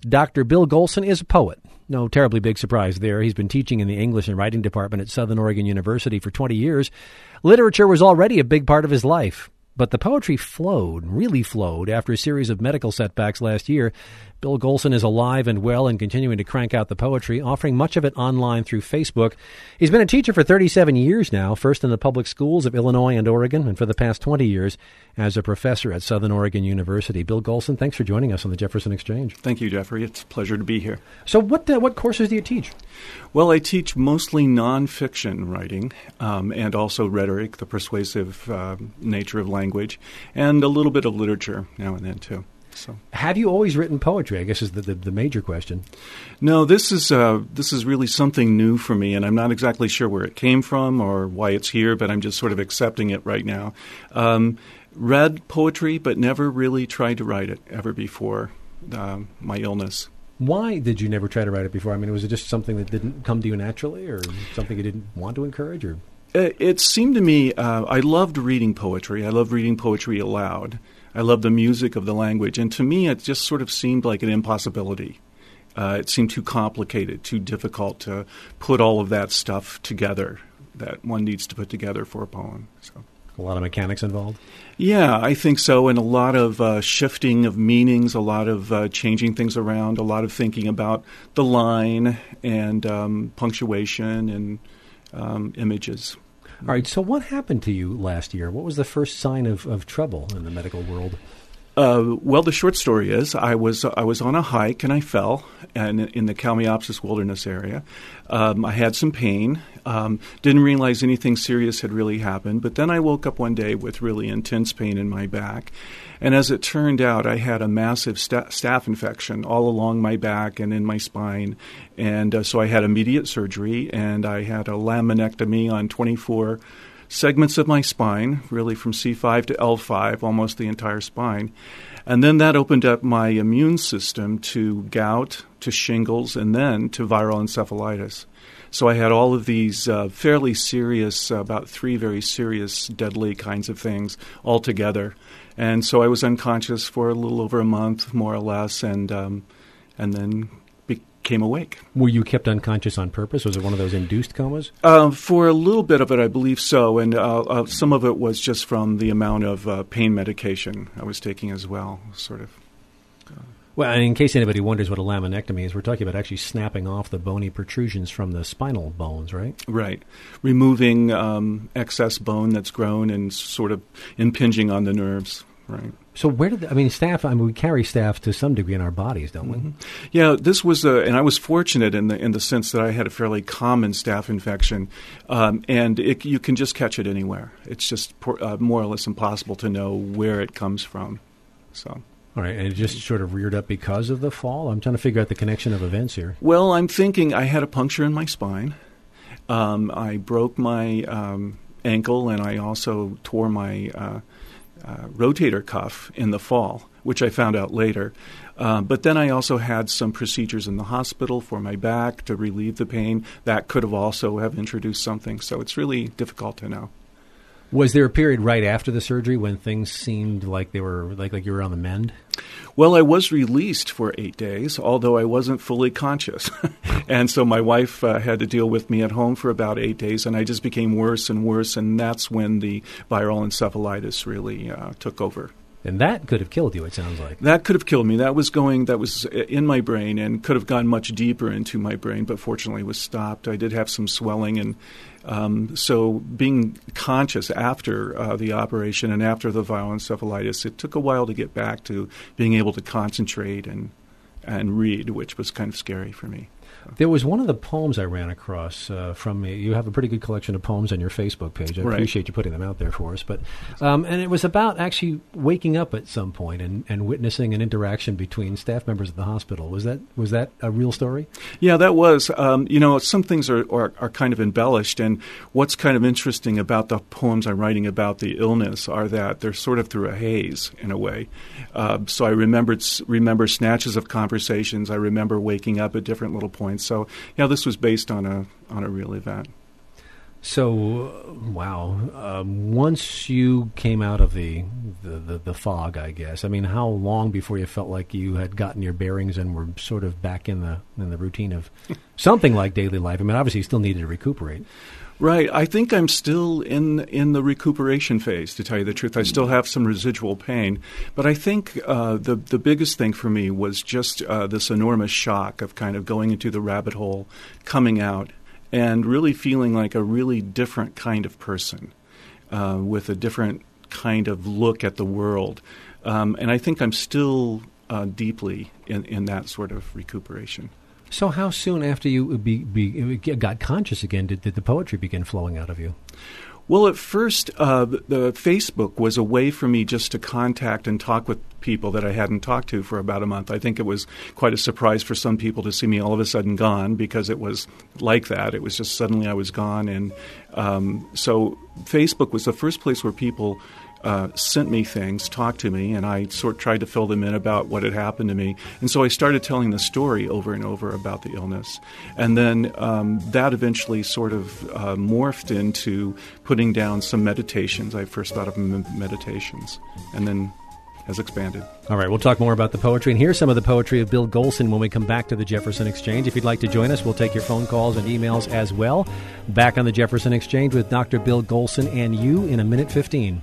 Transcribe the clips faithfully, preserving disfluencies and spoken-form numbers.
Doctor Bill Golson is a poet. No terribly big surprise there. He's been teaching in the English and Writing Department at Southern Oregon University for twenty years. Literature was already a big part of his life. But the poetry flowed, really flowed, after a series of medical setbacks last year. Bill Golson is alive and well and continuing to crank out the poetry, offering much of it online through Facebook. He's been a teacher for thirty-seven years now, first in the public schools of Illinois and Oregon, and for the past twenty years as a professor at Southern Oregon University. Bill Golson, thanks for joining us on the Jefferson Exchange. Thank you, Jeffrey. It's a pleasure to be here. So what uh, what courses do you teach? Well, I teach mostly nonfiction writing um, and also rhetoric, the persuasive uh, nature of language, and a little bit of literature now and then, too. So. Have you always written poetry, I guess is the, the, the major question. No, this is uh, this is really something new for me, and I'm not exactly sure where it came from or why it's here, but I'm just sort of accepting it right now. Um, read poetry, but never really tried to write it ever before uh, my illness. Why did you never try to write it before? I mean, was it just something that didn't come to you naturally or something you didn't want to encourage? Or It, it seemed to me, uh, I loved reading poetry. I loved reading poetry aloud. I loved the music of the language. And to me, it just sort of seemed like an impossibility. Uh, it seemed too complicated, too difficult to put all of that stuff together that one needs to put together for a poem. So. A lot of mechanics involved? Yeah, I think so, and a lot of uh, shifting of meanings, a lot of uh, changing things around, a lot of thinking about the line and um, punctuation and um, images. All right, so what happened to you last year? What was the first sign of, of trouble in the medical world? Uh, well, the short story is I was I was on a hike and I fell and in the Kalmiopsis Wilderness area. Um, I had some pain. Um, didn't realize anything serious had really happened. But then I woke up one day with really intense pain in my back. And as it turned out, I had a massive sta- staph infection all along my back and in my spine. And uh, so I had immediate surgery, and I had a laminectomy on twenty-four segments of my spine, really from C five to L five, almost the entire spine. And then that opened up my immune system to gout, to shingles, and then to viral encephalitis. So I had all of these uh, fairly serious, uh, about three very serious, deadly kinds of things all together. And so I was unconscious for a little over a month, more or less, and um, and then became awake. Were you kept unconscious on purpose? Was it one of those induced comas? Uh, for a little bit of it, I believe so, and uh, uh, some of it was just from the amount of uh, pain medication I was taking as well, sort of. Uh, Well, and in case anybody wonders what a laminectomy is, we're talking about actually snapping off the bony protrusions from the spinal bones, right? Right. Removing um, excess bone that's grown and sort of impinging on the nerves, right. So where did, the, I mean, staph, I mean, we carry staph to some degree in our bodies, don't we? Mm-hmm. Yeah, this was, a, and I was fortunate in the in the sense that I had a fairly common staph infection, um, and it, you can just catch it anywhere. It's just por- uh, more or less impossible to know where it comes from, so... All right, and it just sort of reared up because of the fall? I'm trying to figure out the connection of events here. Well, I'm thinking I had a puncture in my spine. Um, I broke my um, ankle, and I also tore my uh, uh, rotator cuff in the fall, which I found out later. Uh, but then I also had some procedures in the hospital for my back to relieve the pain. That could have also have introduced something, so it's really difficult to know. Was there a period right after the surgery when things seemed like they were like like you were on the mend? Well, I was released for eight days, although I wasn't fully conscious. And so my wife uh, had to deal with me at home for about eight days, and I just became worse and worse, and that's when the viral encephalitis really uh, took over. And that could have killed you, it sounds like. That could have killed me. That was going, that was in my brain and could have gone much deeper into my brain, but fortunately was stopped. I did have some swelling, and um, so being conscious after uh, the operation and after the viral encephalitis, it took a while to get back to being able to concentrate and and read, which was kind of scary for me. There was one of the poems I ran across uh, from you. Have a pretty good collection of poems on your Facebook page. I right. appreciate you putting them out there for us. But um, and it was about actually waking up at some point and, and witnessing an interaction between staff members at the hospital. Was that was that a real story? Yeah, that was. Um, you know, some things are, are are kind of embellished, and what's kind of interesting about the poems I'm writing about the illness are that they're sort of through a haze in a way. Uh, so I remembered remember snatches of conversations. I remember waking up at different little points. So, yeah, this was based on a on a real event. So, uh, wow. Um, once you came out of the, the, the, the fog, I guess, I mean, how long before you felt like you had gotten your bearings and were sort of back in the in the routine of something like daily life? I mean, obviously you still needed to recuperate. Right. I think I'm still in in the recuperation phase, to tell you the truth. I still have some residual pain. But I think uh, the, the biggest thing for me was just uh, this enormous shock of kind of going into the rabbit hole, coming out, and really feeling like a really different kind of person uh, with a different kind of look at the world. Um, and I think I'm still uh, deeply in, in that sort of recuperation. So how soon after you be, be, got conscious again did, did the poetry begin flowing out of you? Well, at first, uh, the Facebook was a way for me just to contact and talk with people that I hadn't talked to for about a month. I think it was quite a surprise for some people to see me all of a sudden gone, because it was like that. It was just suddenly I was gone. And um, so Facebook was the first place where people Uh, sent me things, talked to me, and I sort of tried to fill them in about what had happened to me. And so I started telling the story over and over about the illness. And then um, that eventually sort of uh, morphed into putting down some meditations. I first thought of m- meditations, and then has expanded. All right, we'll talk more about the poetry, and here's some of the poetry of Bill Golson when we come back to the Jefferson Exchange. If you'd like to join us, we'll take your phone calls and emails as well. Back on the Jefferson Exchange with Doctor Bill Golson and you in a minute fifteen.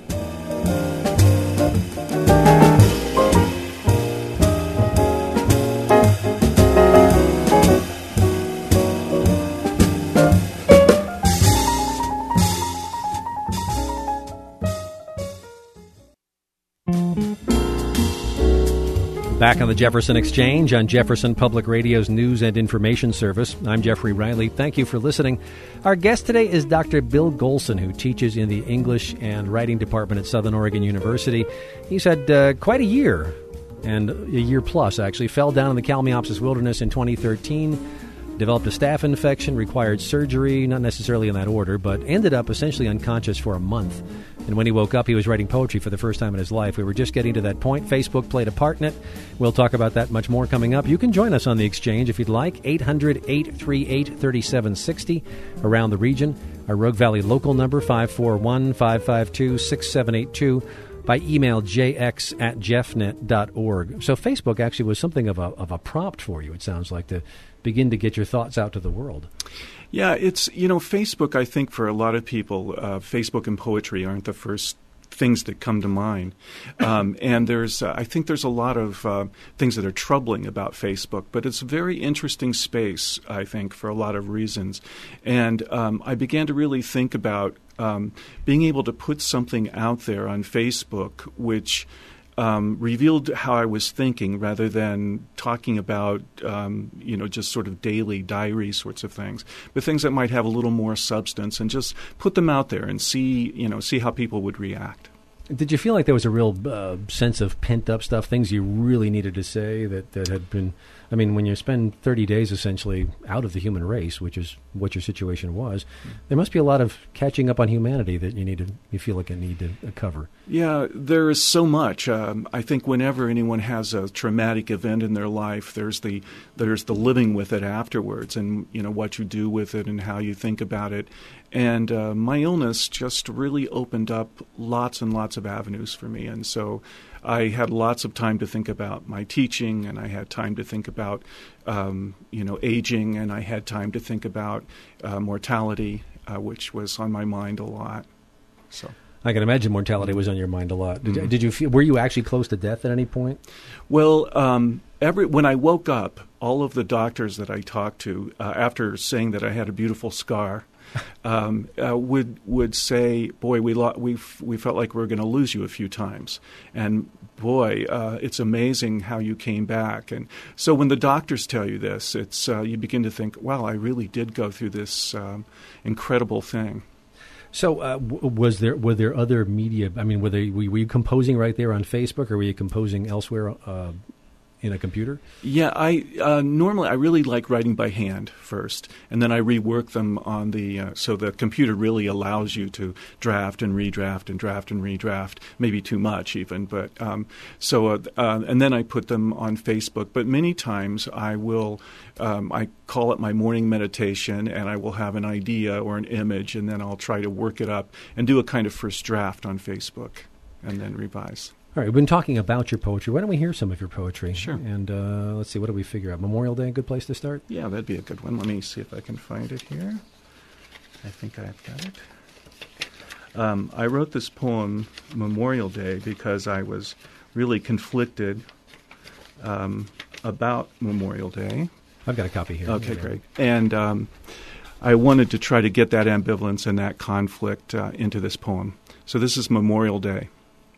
Back on the Jefferson Exchange on Jefferson Public Radio's News and Information Service. I'm Jeffrey Riley. Thank you for listening. Our guest today is Doctor Bill Golson, who teaches in the English and Writing Department at Southern Oregon University. He's had uh, quite a year, and a year plus, actually. Fell down in the Kalmiopsis Wilderness in twenty thirteen, developed a staph infection, required surgery, not necessarily in that order, but ended up essentially unconscious for a month. And when he woke up, he was writing poetry for the first time in his life. We were just getting to that point. Facebook played a part in it. We'll talk about that much more coming up. You can join us on the Exchange if you'd like. eight hundred, eight three eight, three seven six zero around the region. Our Rogue Valley local number, five four one, five five two, six seven eight two. By email, j x at jeffnet dot org. So Facebook actually was something of a, of a prompt for you, it sounds like, to begin to get your thoughts out to the world. Yeah, it's, you know, Facebook, I think for a lot of people, uh, Facebook and poetry aren't the first things that come to mind. Um, and there's, uh, I think there's a lot of uh, things that are troubling about Facebook, but it's a very interesting space, I think, for a lot of reasons. And um, I began to really think about um, being able to put something out there on Facebook which Um, revealed how I was thinking, rather than talking about, um, you know, just sort of daily diary sorts of things, but things that might have a little more substance, and just put them out there and see, you know, see how people would react. Did you feel like there was a real uh, sense of pent-up stuff, things you really needed to say that, that had been, I mean, when you spend thirty days essentially out of the human race, which is what your situation was, there must be a lot of catching up on humanity that you need to, you feel like you need to cover. Yeah, there is so much. Um, I think whenever anyone has a traumatic event in their life, there's the there's the living with it afterwards, and you know what you do with it and how you think about it. And uh, my illness just really opened up lots and lots of avenues for me, and so I had lots of time to think about my teaching, and I had time to think about um, you know aging, and I had time to think about uh, mortality, uh, which was on my mind a lot. So. I can imagine mortality was on your mind a lot. Did, Mm-hmm. did you feel? Were you actually close to death at any point? Well, um, every when I woke up, all of the doctors that I talked to, uh, after saying that I had a beautiful scar, um, uh, would would say, "Boy, we lo- we f- we felt like we were going to lose you a few times," and boy, uh, it's amazing how you came back. And so when the doctors tell you this, it's uh, you begin to think, "Wow, I really did go through this um, incredible thing." So, uh, w- was there were there other media? I mean, were they were you composing right there on Facebook, or were you composing elsewhere? Uh, in a computer? Yeah, I uh, normally I really like writing by hand first, and then I rework them on the uh, so the computer really allows you to draft and redraft and draft and redraft, maybe too much even. But um, so uh, uh, and then I put them on Facebook. But many times I will um, I call it my morning meditation, and I will have an idea or an image, and then I'll try to work it up and do a kind of first draft on Facebook, and then revise. All right, we've been talking about your poetry. Why don't we hear some of your poetry? Sure. And uh, let's see, what do we figure out? Memorial Day, a good place to start? Yeah, that'd be a good one. Let me see if I can find it here. I think I've got it. Um, I wrote this poem, Memorial Day, because I was really conflicted um, about Memorial Day. I've got a copy here. Okay, great. And um, I wanted to try to get that ambivalence and that conflict uh, into this poem. So this is Memorial Day.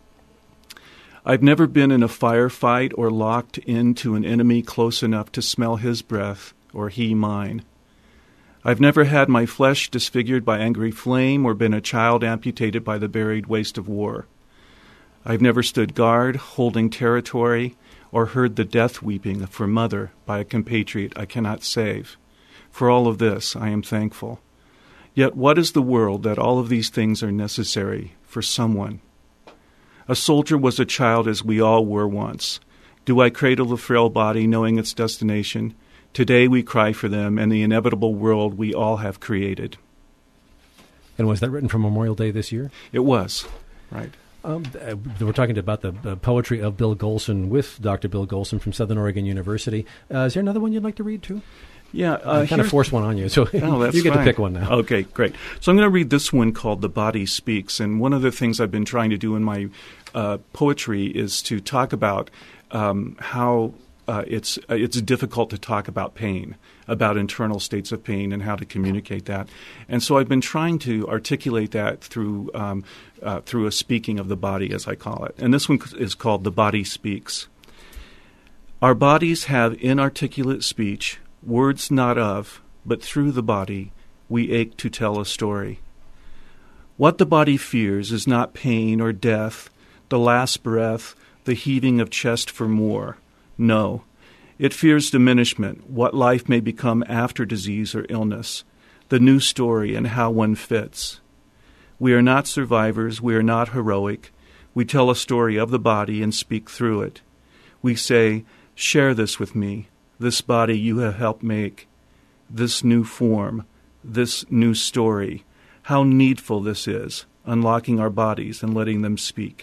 I've never been in a firefight or locked into an enemy close enough to smell his breath or he mine. I've never had my flesh disfigured by angry flame or been a child amputated by the buried waste of war. I've never stood guard, holding territory, or heard the death weeping for mother by a compatriot I cannot save. For all of this, I am thankful. Yet what is the world that all of these things are necessary for someone? A soldier was a child as we all were once. Do I cradle the frail body knowing its destination? Today we cry for them and the inevitable world we all have created. And was that written for Memorial Day this year? It was, right. Um, uh, we're talking about the uh, poetry of Bill Golson with Doctor Bill Golson from Southern Oregon University. Uh, is there another one you'd like to read, too? Yeah. Uh, I kind of forced one on you, so oh, that's you get fine. to pick one now. Okay, great. So I'm going to read this one called The Body Speaks. And one of the things I've been trying to do in my uh, poetry is to talk about um, how uh, it's uh, it's difficult to talk about pain, about internal states of pain and how to communicate that. And so I've been trying to articulate that through um, uh, through a speaking of the body, as I call it. And this one is called The Body Speaks. Our bodies have inarticulate speech, words not of, but through the body, we ache to tell a story. What the body fears is not pain or death, the last breath, the heaving of chest for more. No, it fears diminishment, what life may become after disease or illness, the new story and how one fits. We are not survivors, we are not heroic. We tell a story of the body and speak through it. We say, share this with me. This body you have helped make, this new form, this new story. How needful this is, unlocking our bodies and letting them speak.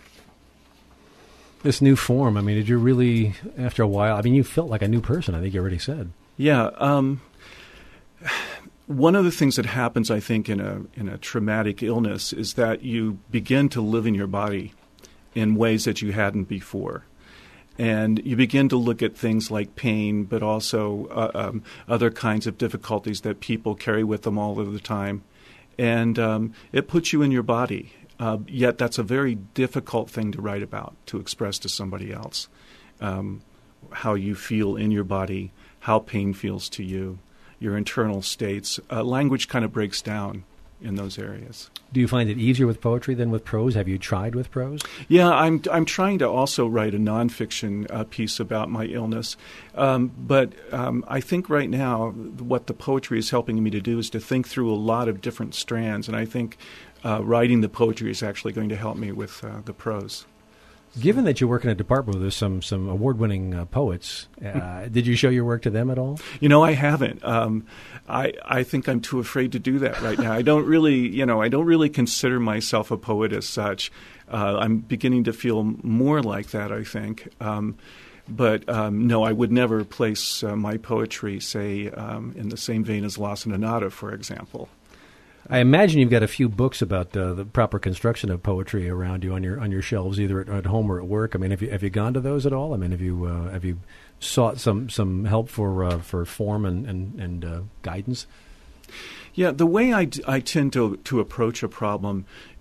This new form, I mean, did you really, after a while, I mean, you felt like a new person, I think you already said. Yeah. Um, one of the things that happens, I think, in a in a traumatic illness is that you begin to live in your body in ways that you hadn't before. And you begin to look at things like pain, but also uh, um, other kinds of difficulties that people carry with them all of the time. And um, it puts you in your body. Uh, yet that's a very difficult thing to write about, to express to somebody else. Um, how you feel in your body, how pain feels to you, your internal states. Uh, language kind of breaks down in those areas. Do you find it easier with poetry than with prose? Have you tried with prose? Yeah, I'm I'm trying to also write a nonfiction uh, piece about my illness. Um, but um, I think right now what the poetry is helping me to do is to think through a lot of different strands. And I think uh, writing the poetry is actually going to help me with uh, the prose. Given that you work in a department where there's some, some award-winning uh, poets, uh, did you show your work to them at all? You know, I haven't. Um, I I think I'm too afraid to do that right now. I don't really, you know, I don't really consider myself a poet as such. Uh, I'm beginning to feel more like that, I think. Um, but um, no, I would never place uh, my poetry, say, um, in the same vein as La Sonata, for example. I imagine you've got a few books about uh, the proper construction of poetry around you on your on your shelves, either at, at home or at work. I mean, have you have you gone to those at all? I mean, have you uh, have you sought some some help for uh, for form and and, and uh, guidance? Yeah, the way I, I tend to to approach a problem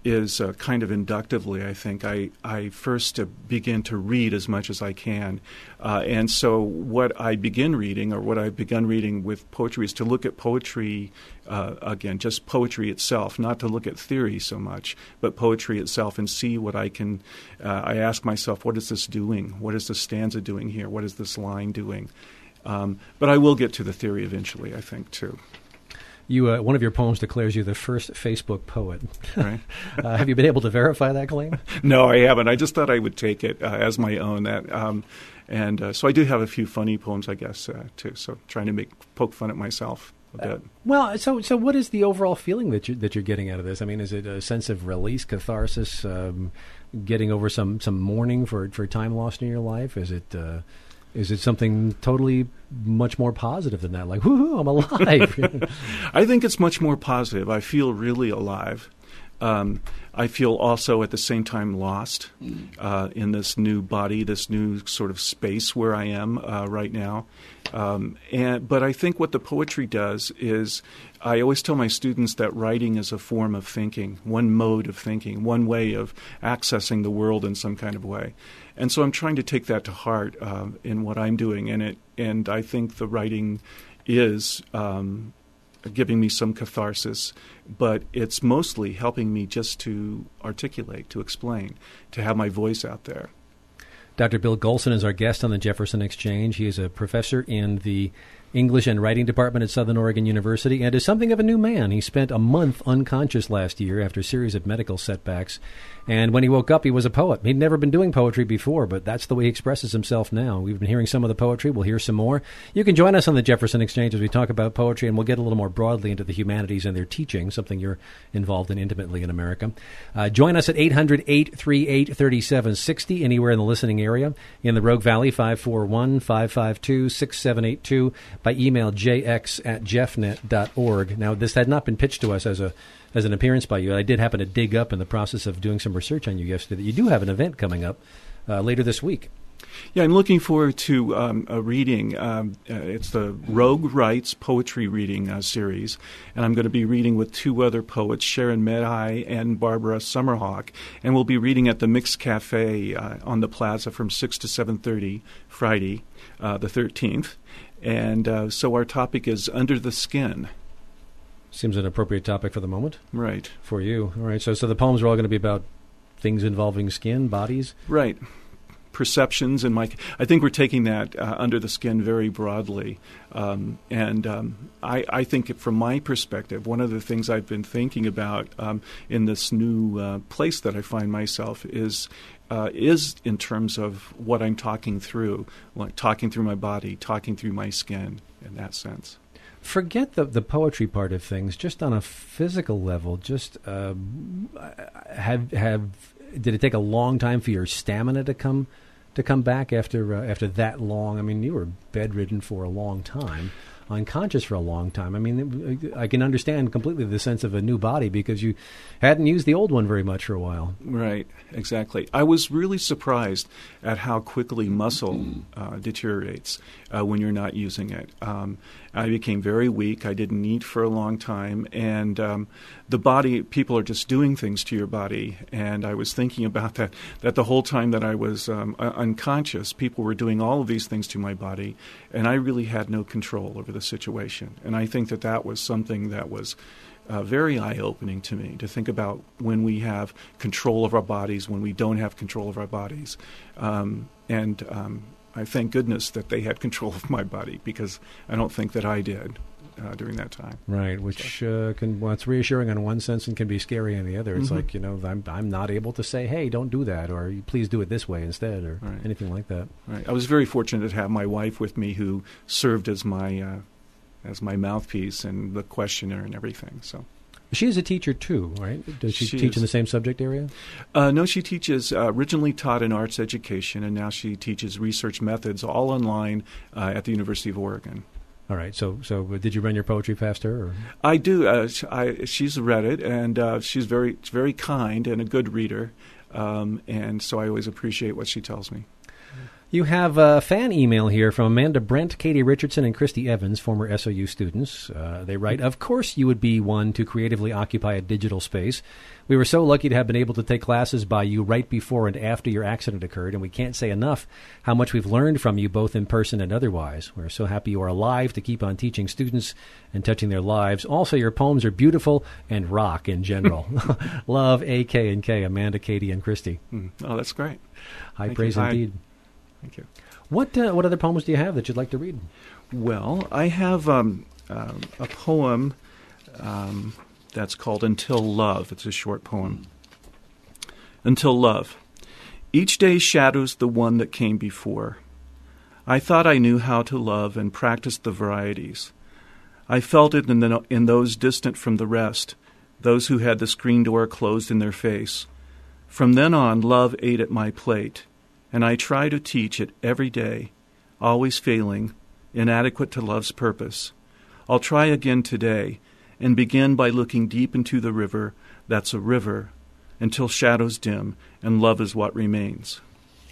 is uh, kind of inductively, I think. I, I first uh, begin to read as much as I can. Uh, and so what I begin reading, or what I've begun reading with poetry, is to look at poetry, uh, again, just poetry itself, not to look at theory so much, but poetry itself, and see what I can, uh, I ask myself, what is this doing? What is this stanza doing here? What is this line doing? Um, but I will get to the theory eventually, I think, too. You, uh, one of your poems declares you the first Facebook poet. Right. uh, have you been able to verify that claim? No, I haven't. I just thought I would take it uh, as my own. That, um, and uh, so I do have a few funny poems, I guess, uh, too. So trying to make poke fun at myself a bit. Uh, well, so so what is the overall feeling that you're, that you're getting out of this? I mean, is it a sense of release, catharsis, um, getting over some, some mourning for for time lost in your life? Is it uh, is it something totally much more positive than that? Like, whoo, I'm alive. I think it's much more positive. I feel really alive. Um, I feel also at the same time lost uh, in this new body, this new sort of space where I am uh, right now. Um, and but I think what the poetry does is, I always tell my students that writing is a form of thinking, one mode of thinking, one way of accessing the world in some kind of way. And so I'm trying to take that to heart uh, in what I'm doing. And it, and I think the writing is um, giving me some catharsis, but it's mostly helping me just to articulate, to explain, to have my voice out there. Doctor Bill Golson is our guest on the Jefferson Exchange. He is a professor in the English and Writing Department at Southern Oregon University and is something of a new man. He spent a month unconscious last year after a series of medical setbacks. And when he woke up, he was a poet. He'd never been doing poetry before, but that's the way he expresses himself now. We've been hearing some of the poetry. We'll hear some more. You can join us on the Jefferson Exchange as we talk about poetry, and we'll get a little more broadly into the humanities and their teaching, something you're involved in intimately in America. Uh, join us at eight hundred, eight three eight, three seven six zero, anywhere in the listening area. In the Rogue Valley, five four one, five five two, six seven eight two. By email, j x at jeffnet dot org. Now, this had not been pitched to us as a as an appearance by you. I did happen to dig up in the process of doing some research on you yesterday that you do have an event coming up uh, later this week. Yeah, I'm looking forward to um, a reading. Um, uh, it's the Rogue Writes Poetry Reading uh, Series, and I'm going to be reading with two other poets, Sharon Medhai and Barbara Summerhawk, and we'll be reading at the Mixed Cafe uh, on the plaza from six to seven thirty Friday, uh, the thirteenth. And uh, so our topic is Under the Skin. Seems an appropriate topic for the moment. Right. For you. All right. So, so the poems are all going to be about things involving skin, bodies? Right. Perceptions. And my, I think we're taking that uh, under the skin very broadly. Um, and um, I, I think from my perspective, one of the things I've been thinking about um, in this new uh, place that I find myself is Uh, is in terms of what I'm talking through, like talking through my body, talking through my skin in that sense. Forget the the poetry part of things. Just on a physical level, just uh, have have did it take a long time for your stamina to come to come back after uh, after that long? I mean, you were bedridden for a long time, unconscious for a long time. I mean, I can understand completely the sense of a new body because you hadn't used the old one very much for a while. Right, exactly. I was really surprised at how quickly muscle uh, deteriorates uh, when you're not using it. Um, I became very weak. I didn't eat for a long time. And um, the body, people are just doing things to your body. And I was thinking about that, that the whole time that I was um, unconscious, people were doing all of these things to my body. And I really had no control over the situation. And I think that that was something that was uh, very eye-opening to me, to think about when we have control of our bodies, when we don't have control of our bodies. Um, and um, I thank goodness that they had control of my body, because I don't think that I did uh, during that time. Right, which so. uh, can well, it's reassuring in one sense and can be scary in the other. It's mm-hmm. like, you know, I'm I'm not able to say, hey, don't do that, or please do it this way instead, or right. anything like that. Right. I was very fortunate to have my wife with me, who served as my uh, as my mouthpiece and the questioner and everything. So. She is a teacher, too, right? Does she, she teach is. in the same subject area? Uh, no, she teaches, uh, originally taught in arts education, and now she teaches research methods all online uh, at the University of Oregon. All right. So so did you run your poetry past her? Or? I do. Uh, I, she's read it, and uh, she's very, very kind and a good reader, um, and so I always appreciate what she tells me. You have a fan email here from Amanda Brent, Katie Richardson, and Christy Evans, former S O U students. Uh, they write, of course you would be one to creatively occupy a digital space. We were so lucky to have been able to take classes by you right before and after your accident occurred, and we can't say enough how much we've learned from you both in person and otherwise. We're so happy you are alive to keep on teaching students and touching their lives. Also, your poems are beautiful and rock in general. Love, A K and K, Amanda, Katie, and Christy. Mm. Oh, that's great. High Thank praise you. indeed. I, Thank you. What uh, what other poems do you have that you'd like to read? Well, I have um, uh, a poem um, that's called Until Love. It's a short poem. Until Love. Each day shadows the one that came before. I thought I knew how to love and practiced the varieties. I felt it in, the, in those distant from the rest, those who had the screen door closed in their face. From then on, love ate at my plate, and I try to teach it every day, always failing, inadequate to love's purpose. I'll try again today, and begin by looking deep into the river that's a river, until shadows dim, and love is what remains.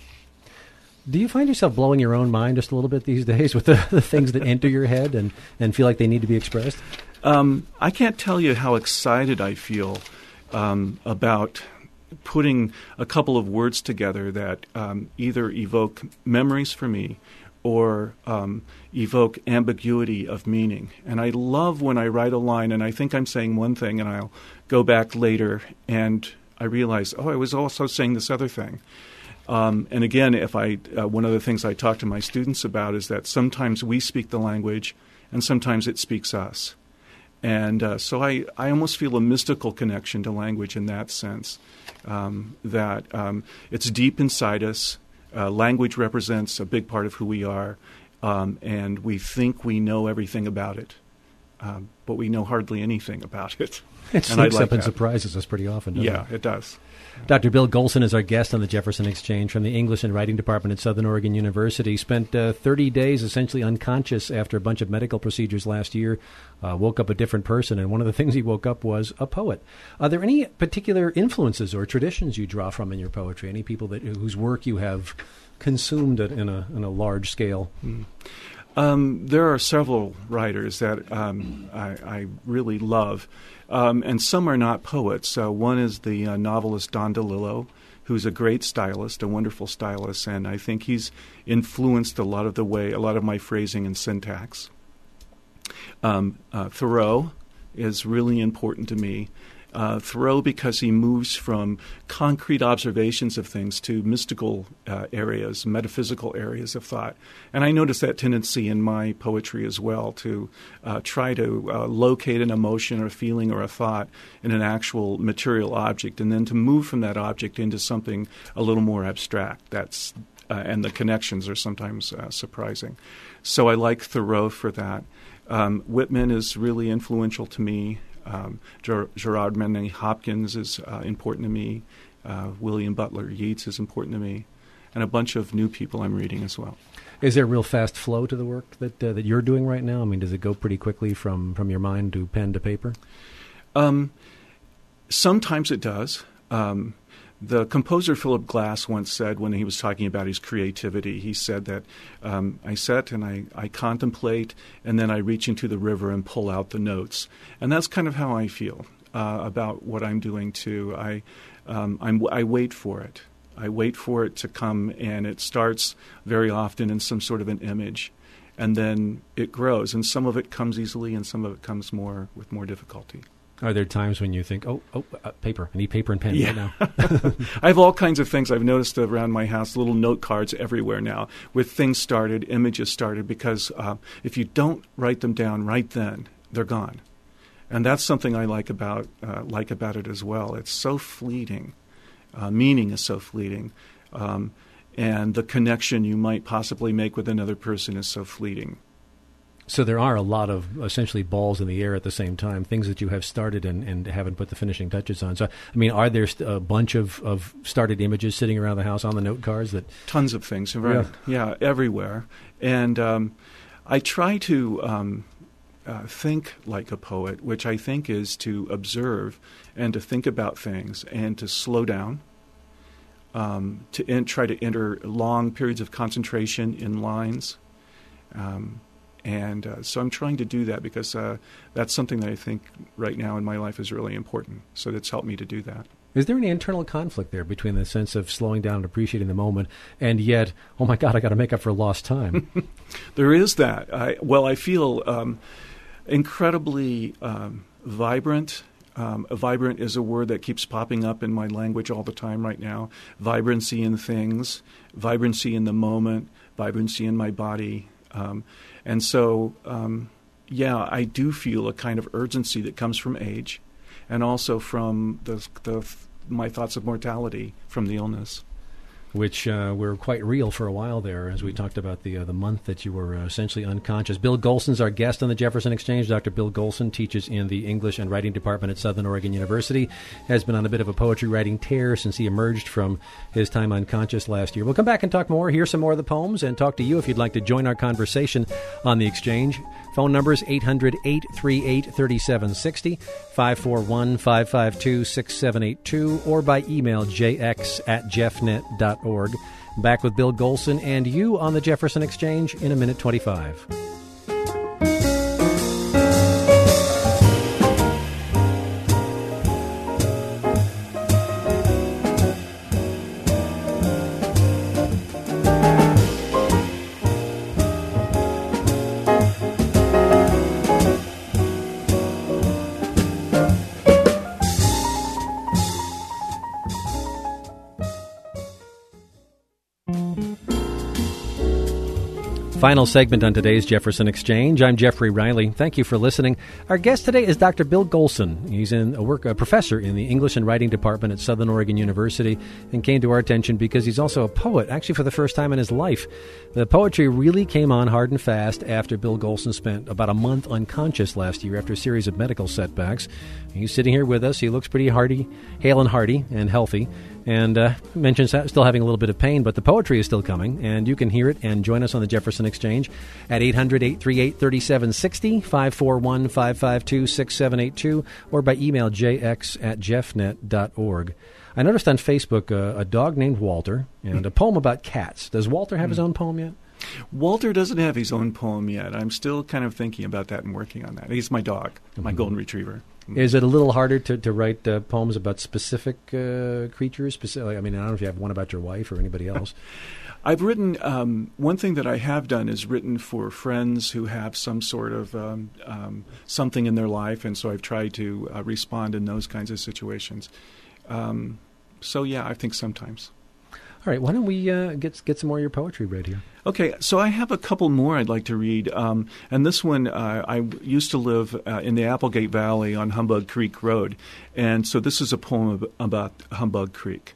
Do you find yourself blowing your own mind just a little bit these days with the, the things that enter your head and, and feel like they need to be expressed? Um, I can't tell you how excited I feel um, about putting a couple of words together that um, either evoke memories for me or um, evoke ambiguity of meaning. And I love when I write a line and I think I'm saying one thing and I'll go back later and I realize, oh, I was also saying this other thing. Um, and again, if I uh, one of the things I talk to my students about is that sometimes we speak the language and sometimes it speaks us. And uh, so I, I almost feel a mystical connection to language in that sense, um, that um, it's deep inside us. Uh, language represents a big part of who we are, um, and we think we know everything about it, um, but we know hardly anything about it. It and sneaks like up and that. surprises us pretty often, doesn't Yeah, it? it does. Doctor Bill Golson is our guest on the Jefferson Exchange from the English and Writing Department at Southern Oregon University. Spent uh, thirty days essentially unconscious after a bunch of medical procedures last year. Uh, woke up a different person, and one of the things he woke up was a poet. Are there any particular influences or traditions you draw from in your poetry? Any people that whose work you have consumed in a, in a large scale? Mm. Um, there are several writers that um, I, I really love, um, and some are not poets. Uh, one is the uh, novelist Don DeLillo, who's a great stylist, a wonderful stylist, and I think he's influenced a lot of the way, a lot of my phrasing and syntax. Um, uh, Thoreau is really important to me. Uh, Thoreau, because he moves from concrete observations of things to mystical uh, areas, metaphysical areas of thought. And I notice that tendency in my poetry as well, to uh, try to uh, locate an emotion or a feeling or a thought in an actual material object, and then to move from that object into something a little more abstract. That's uh, and the connections are sometimes uh, surprising. So I like Thoreau for that. Um, Whitman is really influential to me. Um, Ger- Gerard Manley Hopkins is uh, important to me. Uh, William Butler Yeats is important to me, and a bunch of new people I'm reading as well. Is there a real fast flow to the work that uh, that you're doing right now? I mean, does it go pretty quickly from, from your mind to pen to paper? Um, sometimes it does. Um, the composer Philip Glass once said, when he was talking about his creativity, he said that um, I sit and I, I contemplate, and then I reach into the river and pull out the notes. And that's kind of how I feel uh, about what I'm doing, too. I, um, I'm, I wait for it. I wait for it to come, and it starts very often in some sort of an image, and then it grows. And some of it comes easily, and some of it comes more with more difficulty. Are there times when you think, oh, oh, uh, paper, I need paper and pen yeah. right now? I have all kinds of things I've noticed around my house, little note cards everywhere now with things started, images started, because uh, if you don't write them down right then, they're gone. And that's something I like about uh, like about it as well. It's so fleeting. Uh, meaning is so fleeting. Um, and the connection you might possibly make with another person is so fleeting. So there are a lot of essentially balls in the air at the same time, things that you have started and, and haven't put the finishing touches on. So, I mean, are there st- a bunch of, of started images sitting around the house on the note cards? That Tons of things, right? Yeah, yeah everywhere. And um, I try to um, uh, think like a poet, which I think is to observe and to think about things and to slow down. um, to in, try to enter long periods of concentration in lines. Um, and uh, so I'm trying to do that because uh, that's something that I think right now in my life is really important. So it's helped me to do that. Is there any internal conflict there between the sense of slowing down and appreciating the moment and yet, oh my God, I got to make up for lost time? There is that. I, well, I feel um, incredibly um, vibrant. Um, vibrant is a word that keeps popping up in my language all the time right now. Vibrancy in things, vibrancy in the moment, vibrancy in my body. Um, and so, um, yeah, I do feel a kind of urgency that comes from age and also from the, the my thoughts of mortality from the illness. Which uh, were quite real for a while there, as we talked about the uh, the month that you were uh, essentially unconscious. Bill Golson's our guest on the Jefferson Exchange. Doctor Bill Golson teaches in the English and Writing Department at Southern Oregon University, has been on a bit of a poetry writing tear since he emerged from his time unconscious last year. We'll come back and talk more, hear some more of the poems, and talk to you if you'd like to join our conversation on the Exchange. Phone number is eight hundred, eight three eight, three seven six zero, five four one, five five two, six seven eight two, or by email jx at jeffnet dot org. Back with Bill Golson and you on the Jefferson Exchange in a minute twenty-five. Final segment on today's Jefferson Exchange. I'm Jeffrey Riley. Thank you for listening. Our guest today is Doctor Bill Golson. He's in a work a professor in the English and Writing Department at Southern Oregon University and came to our attention because he's also a poet, actually for the first time in his life. The poetry really came on hard and fast after Bill Golson spent about a month unconscious last year after a series of medical setbacks. He's sitting here with us. He looks pretty hearty, hale and hearty and healthy. And uh, mentions still having a little bit of pain, but the poetry is still coming, and you can hear it and join us on the Jefferson Exchange at eight hundred, eight three eight, three seven six zero, five four one, five five two, six seven eight two, or by email jx at jeffnet dot org. I noticed on Facebook uh, a dog named Walter and a poem about cats. Does Walter have his own poem yet? Walter doesn't have his own poem yet. I'm still kind of thinking about that and working on that. He's my dog, my mm-hmm. golden retriever. Is it a little harder to, to write uh, poems about specific uh, creatures? Specific, I mean, I don't know if you have one about your wife or anybody else. I've written, um, one thing that I have done is written for friends who have some sort of um, um, something in their life, and so I've tried to uh, respond in those kinds of situations. Um, so, yeah, I think sometimes. All right, why don't we uh, get get some more of your poetry read here? Okay, so I have a couple more I'd like to read. Um, and this one, uh, I used to live uh, in the Applegate Valley on Humbug Creek Road. And so this is a poem about Humbug Creek.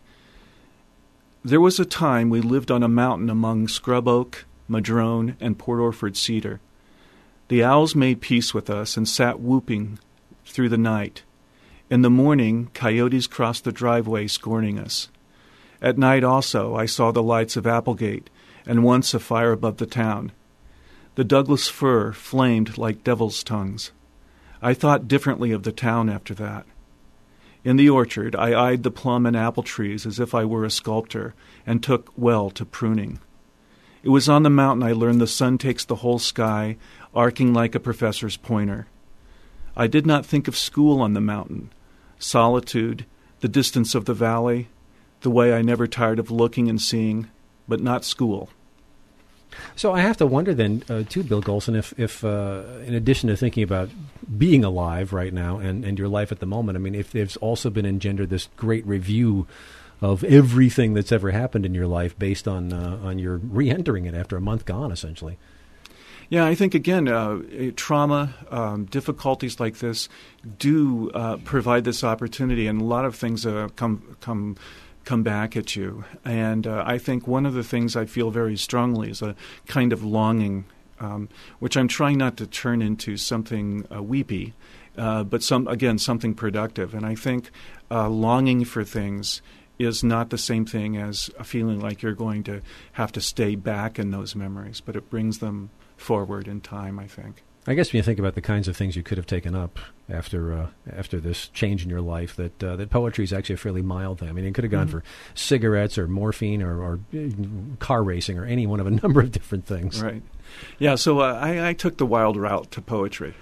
There was a time we lived on a mountain among scrub oak, madrone, and Port Orford cedar. The owls made peace with us and sat whooping through the night. In the morning, coyotes crossed the driveway scorning us. At night also I saw the lights of Applegate, and once a fire above the town. The Douglas fir flamed like devil's tongues. I thought differently of the town after that. In the orchard I eyed the plum and apple trees as if I were a sculptor, and took well to pruning. It was on the mountain I learned the sun takes the whole sky, arcing like a professor's pointer. I did not think of school on the mountain, solitude, the distance of the valley, the way I never tired of looking and seeing, but not school. So I have to wonder then, uh, too, Bill Golson, if, if uh, in addition to thinking about being alive right now and, and your life at the moment, I mean, if there's also been engendered this great review of everything that's ever happened in your life based on uh, on your re-entering it after a month gone, essentially. Yeah, I think, again, uh, trauma, um, difficulties like this do uh, provide this opportunity, and a lot of things uh, come come come back at you. And uh, I think one of the things I feel very strongly is a kind of longing, um, which I'm trying not to turn into something uh, weepy, uh, but some again, something productive. And I think uh, longing for things is not the same thing as a feeling like you're going to have to stay back in those memories, but it brings them forward in time, I think. I guess when you think about the kinds of things you could have taken up after uh, after this change in your life, that uh, that poetry is actually a fairly mild thing. I mean, it could have gone mm-hmm. for cigarettes or morphine or, or car racing or any one of a number of different things. Right. Yeah, so uh, I, I took the wild route to poetry.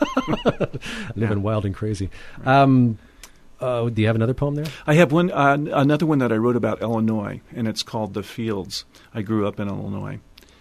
Living yeah. wild and crazy. Um, uh, do you have another poem there? I have one, uh, another one that I wrote about Illinois, and it's called The Fields. I grew up in Illinois.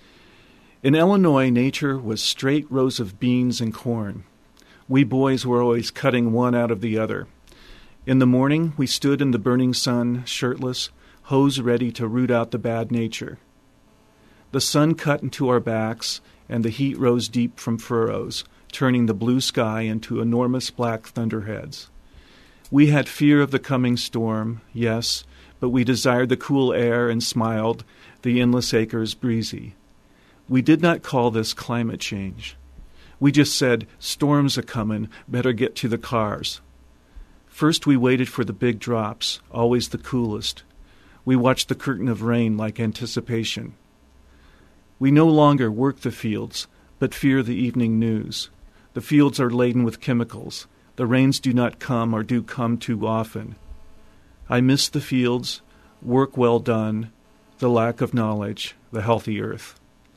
In Illinois, nature was straight rows of beans and corn. We boys were always cutting one out of the other. In the morning, we stood in the burning sun, shirtless, hose ready to root out the bad nature. The sun cut into our backs, and the heat rose deep from furrows, turning the blue sky into enormous black thunderheads. We had fear of the coming storm, yes, but we desired the cool air and smiled, the endless acres breezy. We did not call this climate change. We just said, storms a comin', better get to the cars. First we waited for the big drops, always the coolest. We watched the curtain of rain like anticipation. We no longer work the fields, but fear the evening news. The fields are laden with chemicals. The rains do not come or do come too often. I miss the fields, work well done, the lack of knowledge, the healthy earth.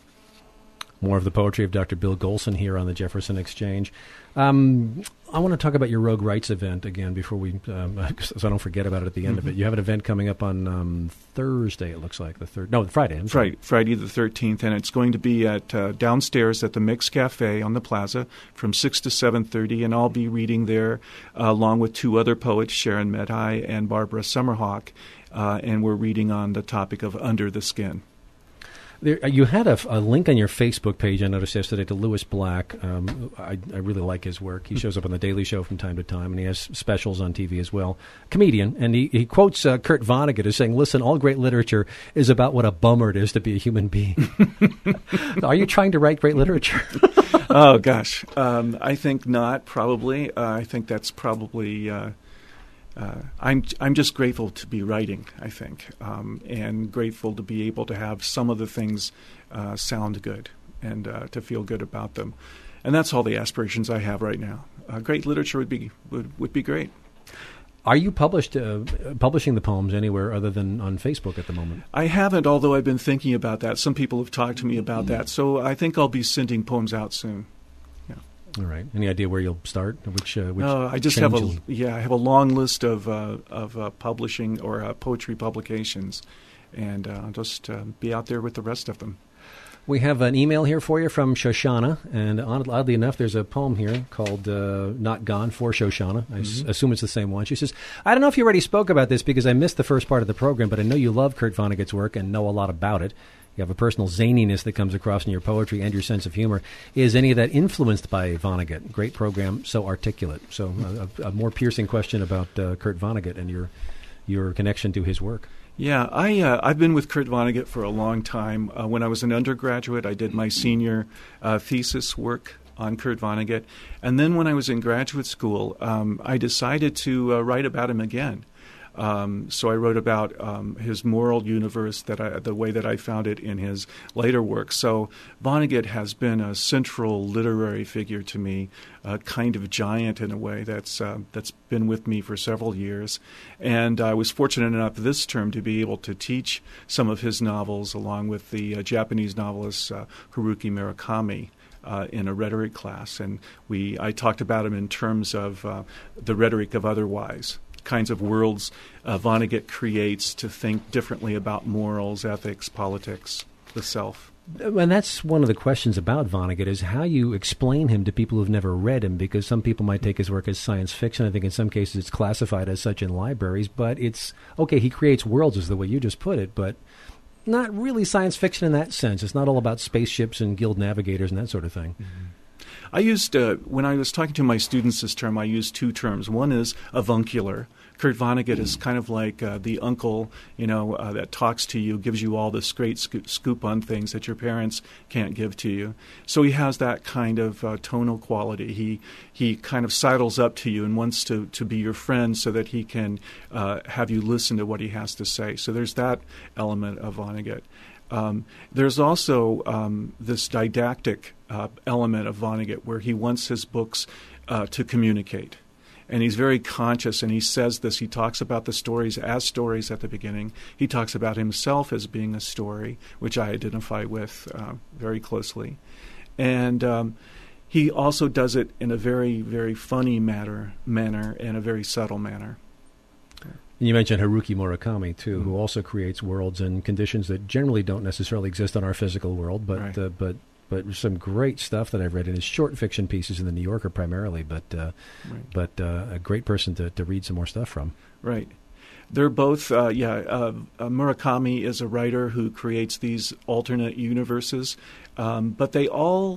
More of the poetry of Doctor Bill Golson here on the Jefferson Exchange. Um, I want to talk about your Rogue Rights event again before we, um, so I don't forget about it at the end mm-hmm. of it. You have an event coming up on um, Thursday, it looks like, the third. No, Friday. I'm Friday, Friday the thirteenth, and it's going to be at uh, downstairs at the Mix Cafe on the Plaza from six to seven thirty, and I'll be reading there uh, along with two other poets, Sharon Medhai and Barbara Summerhawk, uh, and we're reading on the topic of Under the Skin. There, you had a, a link on your Facebook page, I noticed yesterday, to Lewis Black. Um, I, I really like his work. He shows up on The Daily Show from time to time, and he has specials on T V as well. Comedian, and he, he quotes uh, Kurt Vonnegut as saying, listen, all great literature is about what a bummer it is to be a human being. Are you trying to write great literature? Oh, gosh. Um, I think not, probably. Uh, I think that's probably... Uh, Uh, I'm I'm just grateful to be writing, I think, um, and grateful to be able to have some of the things uh, sound good and uh, to feel good about them, and that's all the aspirations I have right now. Uh, great literature would be would, would be great. Are you published uh, publishing the poems anywhere other than on Facebook at the moment? I haven't, although I've been thinking about that. Some people have talked to me about that, so I think I'll be sending poems out soon. All right. Any idea where you'll start? Which? Uh, which uh, I just have a yeah. I have a long list of uh, of uh, publishing or uh, poetry publications, and uh, I'll just uh, be out there with the rest of them. We have an email here for you from Shoshana, and oddly enough, there's a poem here called uh, "Not Gone" for Shoshana. I mm-hmm. s- assume it's the same one. She says, "I don't know if you already spoke about this because I missed the first part of the program, but I know you love Kurt Vonnegut's work and know a lot about it. You have a personal zaniness that comes across in your poetry and your sense of humor. Is any of that influenced by Vonnegut? Great program, so articulate." So a, a more piercing question about uh, Kurt Vonnegut and your your connection to his work. Yeah, I, uh, I've been with Kurt Vonnegut for a long time. Uh, when I was an undergraduate, I did my senior uh, thesis work on Kurt Vonnegut. And then when I was in graduate school, um, I decided to uh, write about him again. Um, so I wrote about um, his moral universe, that I, the way that I found it in his later work. So Vonnegut has been a central literary figure to me, a kind of giant in a way that's uh, that's been with me for several years. And I was fortunate enough this term to be able to teach some of his novels along with the uh, Japanese novelist uh, Haruki Murakami. Uh, in a rhetoric class, and we I talked about him in terms of uh, the rhetoric of otherwise, kinds of worlds uh, Vonnegut creates to think differently about morals, ethics, politics, the self. And that's one of the questions about Vonnegut is how you explain him to people who've never read him, because some people might take his work as science fiction. I think in some cases it's classified as such in libraries, but it's, okay, he creates worlds is the way you just put it, but not really science fiction in that sense. It's not all about spaceships and guild navigators and that sort of thing. Mm-hmm. I used, uh, when I was talking to my students this term, I used two terms. One is avuncular. Kurt Vonnegut is kind of like uh, the uncle, you know, uh, that talks to you, gives you all this great scoop, scoop on things that your parents can't give to you. So he has that kind of uh, tonal quality. He he kind of sidles up to you and wants to, to be your friend so that he can uh, have you listen to what he has to say. So there's that element of Vonnegut. Um, there's also um, this didactic uh, element of Vonnegut where he wants his books uh, to communicate. And he's very conscious, and he says this. He talks about the stories as stories at the beginning. He talks about himself as being a story, which I identify with uh, very closely. And um, he also does it in a very, very funny manner, manner and a very subtle manner. And you mentioned Haruki Murakami, too, Mm-hmm. who also creates worlds and conditions that generally don't necessarily exist in our physical world, but Right. uh, but but some great stuff that I've read in his short fiction pieces in the New Yorker primarily, but uh, Right. but uh, a great person to, to read some more stuff from. Right. They're both, uh, yeah, uh, uh, Murakami is a writer who creates these alternate universes, um, but they all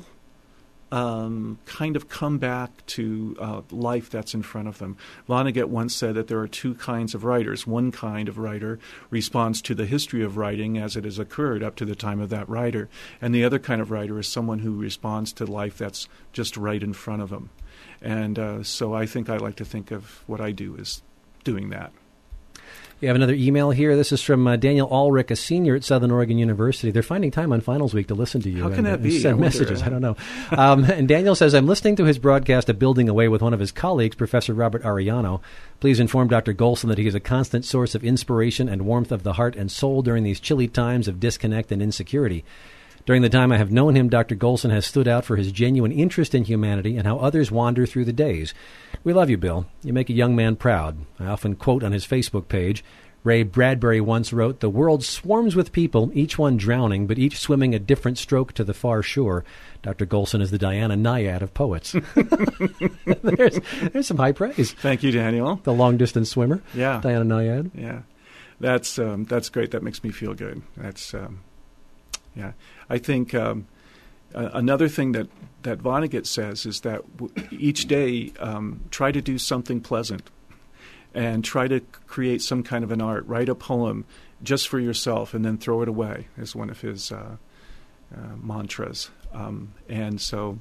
um, kind of come back to uh, life that's in front of them. Vonnegut once said that there are two kinds of writers. One kind of writer responds to the history of writing as it has occurred up to the time of that writer, and the other kind of writer is someone who responds to life that's just right in front of them. And uh, so I think I like to think of what I do as doing that. You have another email here. This is from uh, Daniel Ulrich, a senior at Southern Oregon University. They're finding time on finals week to listen to you. How can and, that and be? send I wonder. messages. I don't know. Um, and Daniel says, I'm listening to his broadcast of Building Away with one of his colleagues, Professor Robert Arellano. Please inform Doctor Golson that he is a constant source of inspiration and warmth of the heart and soul during these chilly times of disconnect and insecurity. During the time I have known him, Doctor Golson has stood out for his genuine interest in humanity and how others wander through the days. We love you, Bill. You make a young man proud. I often quote on his Facebook page, Ray Bradbury once wrote, "The world swarms with people, each one drowning, but each swimming a different stroke to the far shore." Doctor Golson is the Diana Nyad of poets. there's, there's some high praise. Thank you, Daniel. The long-distance swimmer, Yeah. Diana Nyad. Yeah. That's um, that's great. That makes me feel good. That's, um, yeah. I think um, uh, another thing that, that Vonnegut says is that w- each day um, try to do something pleasant. And try to create some kind of an art. Write a poem just for yourself and then throw it away is one of his uh, uh, mantras. Um, and so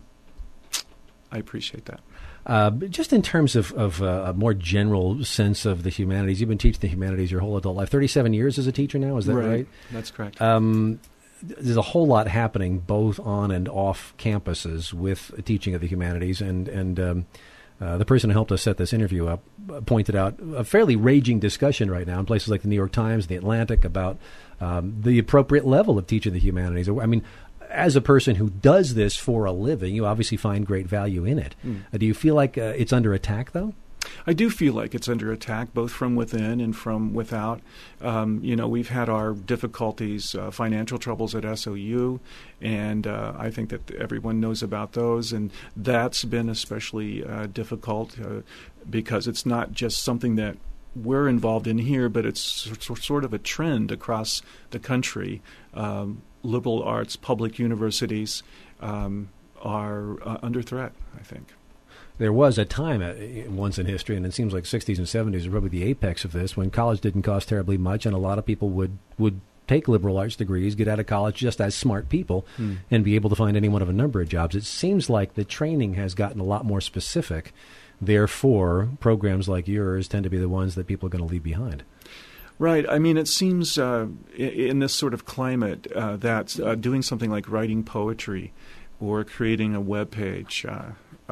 I appreciate that. Uh, but just in terms of, of uh, a more general sense of the humanities, you've been teaching the humanities your whole adult life. thirty-seven years as a teacher now, is that right? Right. That's correct. Um, there's a whole lot happening both on and off campuses with teaching of the humanities, and, and um, Uh, the person who helped us set this interview up uh, pointed out a fairly raging discussion right now in places like the New York Times, the Atlantic, about um, the appropriate level of teaching the humanities. I mean, as a person who does this for a living, you obviously find great value in it. Mm. Uh, do you feel like uh, it's under attack, though? I do feel like it's under attack, both from within and from without. Um, you know, we've had our difficulties, uh, financial troubles at S O U, and uh, I think that everyone knows about those. And that's been especially uh, difficult uh, because it's not just something that we're involved in here, but it's sort of a trend across the country. Um, liberal arts, public universities um, are uh, under threat, I think. There was a time uh, once in history, and it seems like sixties and seventies are probably the apex of this, when college didn't cost terribly much, and a lot of people would, would take liberal arts degrees, get out of college just as smart people, hmm. and be able to find any one of a number of jobs. It seems like the training has gotten a lot more specific. Therefore, programs like yours tend to be the ones that people are going to leave behind. Right. I mean, it seems uh, in, in this sort of climate uh, that uh, doing something like writing poetry or creating a web page uh,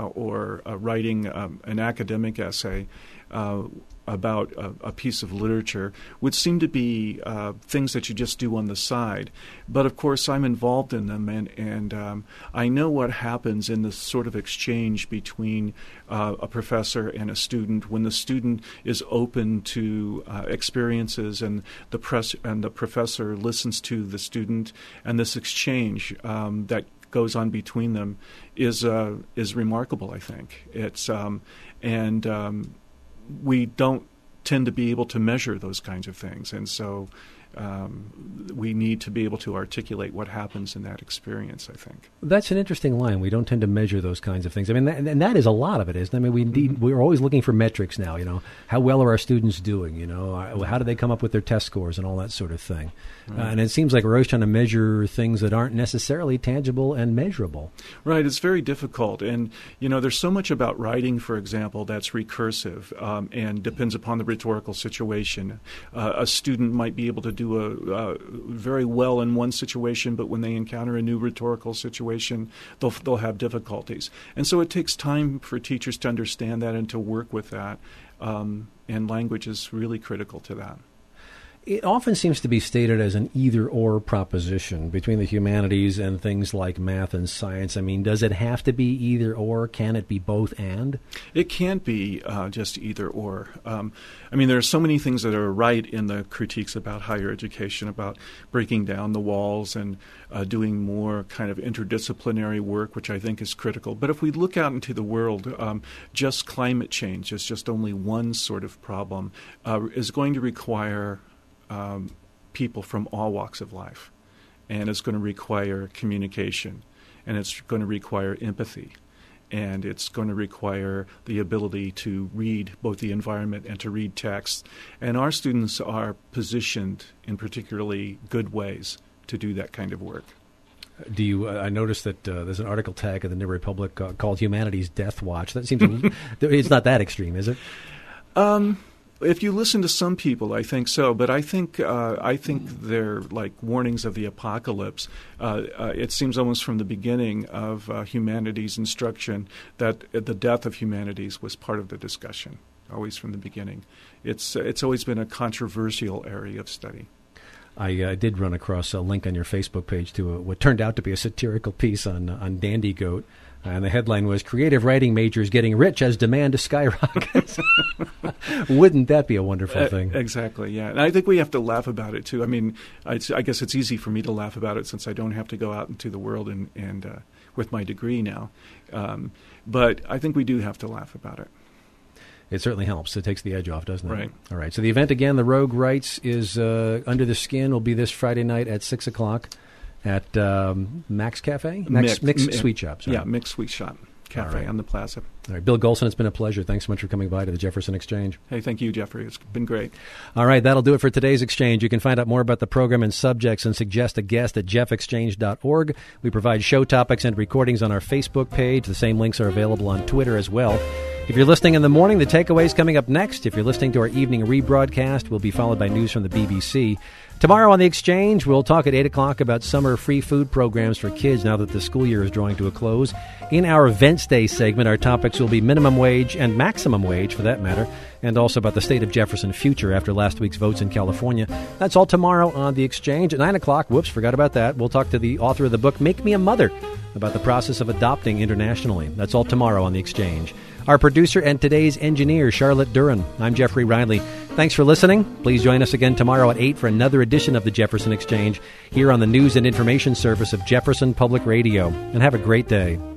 or uh, writing um, an academic essay uh, about a, a piece of literature would seem to be uh, things that you just do on the side. But, of course, I'm involved in them, and, and um, I know what happens in this sort of exchange between uh, a professor and a student when the student is open to uh, experiences and the, press, and the professor listens to the student, and this exchange um, that goes on between them is uh, is remarkable, I think. It's um, and um, we don't tend to be able to measure those kinds of things, and so um, we need to be able to articulate what happens in that experience, I think. That's an interesting line. We don't tend to measure those kinds of things. I mean, that, and that is a lot of it, isn't it? I mean, we need, mm-hmm. we're always looking for metrics now, you know. How well are our students doing, you know? How do they come up with their test scores and all that sort of thing? Right. Uh, and it seems like we're always trying to measure things that aren't necessarily tangible and measurable. Right. It's very difficult. And, you know, there's so much about writing, for example, that's recursive um, and depends upon the rhetorical situation. Uh, a student might be able to do do a, uh, very well in one situation, but when they encounter a new rhetorical situation, they'll they'll have difficulties. And so it takes time for teachers to understand that and to work with that. Um, and language is really critical to that. It often seems to be stated as an either-or proposition between the humanities and things like math and science. I mean, does it have to be either-or? Can it be both and? It can't be uh, just either-or. Um, I mean, there are so many things that are right in the critiques about higher education, about breaking down the walls and uh, doing more kind of interdisciplinary work, which I think is critical. But if we look out into the world, um, just climate change is just only one sort of problem, uh, is going to require Um, people from all walks of life, and it's going to require communication, and it's going to require empathy, and it's going to require the ability to read both the environment and to read text. And our students are positioned in particularly good ways to do that kind of work. Do you? Uh, I noticed that uh, there's an article tag in the New Republic uh, called "Humanity's Death Watch." That seems a, it's not that extreme, is it? Um. If you listen to some people, I think so, but I think uh, I think they're like warnings of the apocalypse. Uh, uh, it seems almost from the beginning of uh, humanities instruction that the death of humanities was part of the discussion, always from the beginning. It's uh, it's always been a controversial area of study. I uh, did run across a link on your Facebook page to a, what turned out to be a satirical piece on uh, on Dandy Goat. And the headline was, "Creative Writing Majors Getting Rich as Demand Skyrockets." Wouldn't that be a wonderful thing? Uh, exactly, yeah. And I think we have to laugh about it, too. I mean, it's, I guess it's easy for me to laugh about it since I don't have to go out into the world and, and uh, with my degree now. Um, but I think we do have to laugh about it. It certainly helps. It takes the edge off, doesn't it? Right. All right. So the event, again, the Rogue Writes, is uh, Under the Skin, will be this Friday night at six o'clock. At um, Max Cafe? Max, Mix, Mix Sweet Shop. Sorry. Yeah, Mix Sweet Shop Cafe right. on the plaza. All right. Bill Golson, it's been a pleasure. Thanks so much for coming by to the Jefferson Exchange. Hey, thank you, Jeffrey. It's been great. All right, that'll do it for today's Exchange. You can find out more about the program and subjects and suggest a guest at jeff exchange dot org. We provide show topics and recordings on our Facebook page. The same links are available on Twitter as well. If you're listening in the morning, the takeaway's coming up next. If you're listening to our evening rebroadcast, we'll be followed by news from the B B C. Tomorrow on The Exchange, we'll talk at eight o'clock about summer free food programs for kids now that the school year is drawing to a close. In our Events Day segment, our topics will be minimum wage and maximum wage, for that matter, and also about the state of Jefferson future after last week's votes in California. That's all tomorrow on The Exchange. At nine o'clock, whoops, forgot about that, we'll talk to the author of the book, Make Me a Mother, about the process of adopting internationally. That's all tomorrow on The Exchange. Our producer and today's engineer, Charlotte Duran. I'm Jeffrey Riley. Thanks for listening. Please join us again tomorrow at eight for another edition of the Jefferson Exchange here on the News and Information Service of Jefferson Public Radio. And have a great day.